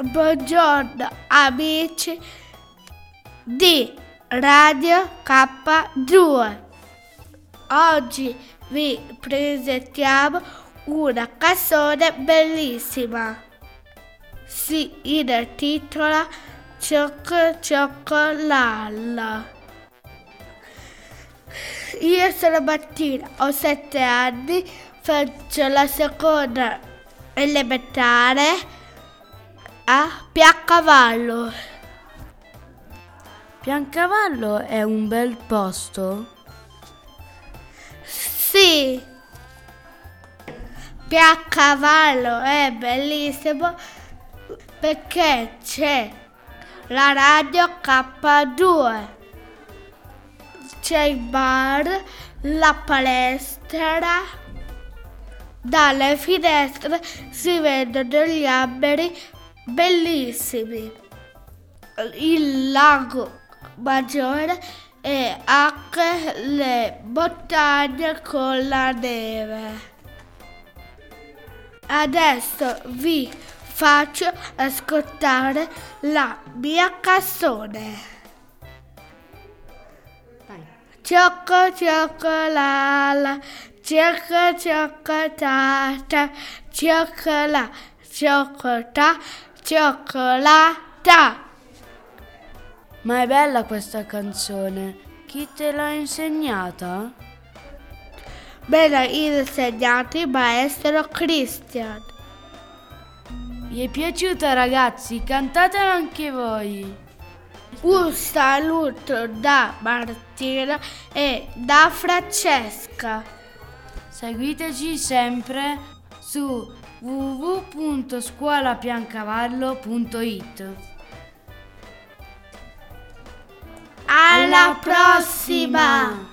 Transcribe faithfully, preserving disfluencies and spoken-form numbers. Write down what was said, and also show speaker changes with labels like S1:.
S1: Buongiorno amici di Radio K due. Oggi vi presentiamo una canzone bellissima. Si intitola Cioc Ciocolalla. Io sono Martina, ho sette anni, faccio la seconda elementare a Piancavallo.
S2: Piancavallo è un bel posto?
S1: Sì, Piancavallo è bellissimo perché c'è la Radio K due, c'è il bar, la palestra, dalle finestre si vedono gli alberi bellissimi, il lago Maggiore e anche le montagne con la neve. Adesso vi faccio ascoltare la mia canzone. Cioco Ciocolalla, Cioco Cioccolata, Cioccola, Cioccolata, Cioccolata.
S2: Ma è bella questa canzone. Chi te l'ha insegnata?
S1: Me l'ha insegnato il maestro Christian.
S2: Vi è piaciuta, ragazzi? Cantatela anche voi.
S1: Un saluto da Martina e da Francesca.
S2: Seguiteci sempre su w w w punto scuolapiancavallo punto it.
S1: Alla prossima!